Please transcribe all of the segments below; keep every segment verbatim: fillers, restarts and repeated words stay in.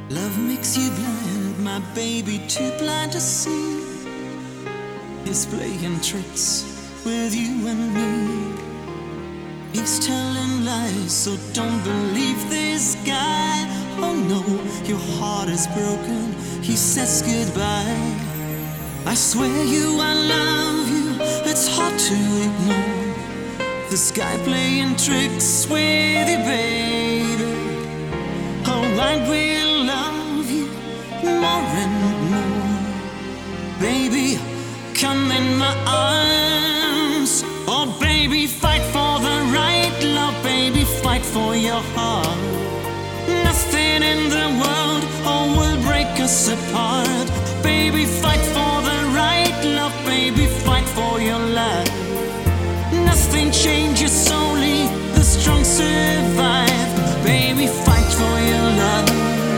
Love makes you blind, my baby, too blind to see. He's playing tricks with you and me. He's telling lies, so don't believe this guy. Oh no, your heart is broken, he says goodbye. I swear you, I love you, it's hard to ignore. This guy playing tricks with you, baby. Oh, I will love you more and more. Baby, come in my arms. Oh, baby, fight for the right love. Baby, fight for your heart. Nothing in the world, oh, will break us apart. Baby, fight for the right love. Baby, fight for your life. Nothing changes, only the strong survive. Baby, fight for your love.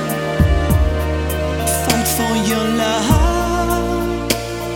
Fight for your love.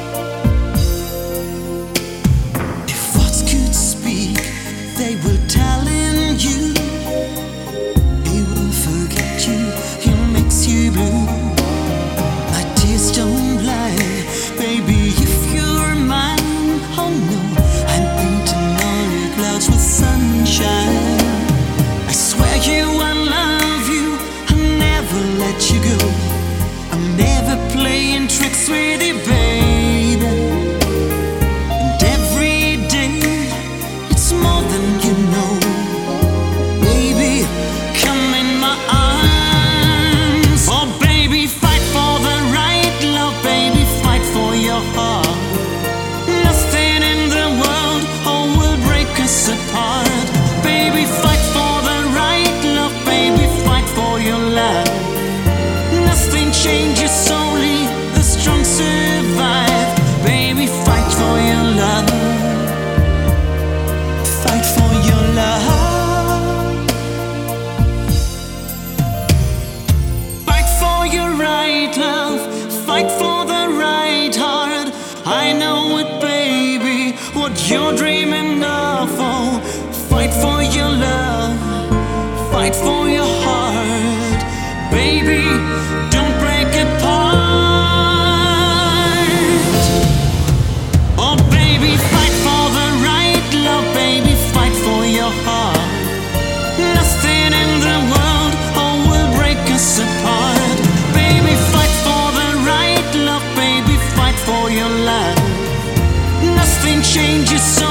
If words could speak, they will tell in you. He will forget you, he makes you blue. My tears don't lie, baby, if you're mine. Oh no, I'm painting all your clouds with sunshine. I swear you, I love you, I'll never let you go. I'm never playing tricks with you, baby. And every day, it's more than you know. Baby, come in my arms. Oh, baby, fight for the right love. Baby, fight for your heart. Nothing in the world, oh, will break us apart. Baby, fight for the right love. Baby, fight for your life. Nothing changes, only the strong survive. Baby, fight for your love. Fight for your love. Fight for your right love. Fight for the right heart. I know it, baby, what you're dreaming of. Oh, fight for your love. Fight for your heart. Baby, don't break apart. Oh, baby, fight for the right love. Baby, fight for your heart. Nothing in the world, oh, will break us apart. Baby, fight for the right love. Baby, fight for your life. Nothing changes.